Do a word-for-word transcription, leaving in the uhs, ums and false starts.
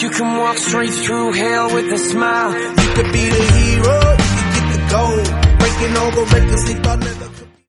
You can walk straight through hell with a smile. You could be the hero, you could get the gold. Breaking all the records they thought never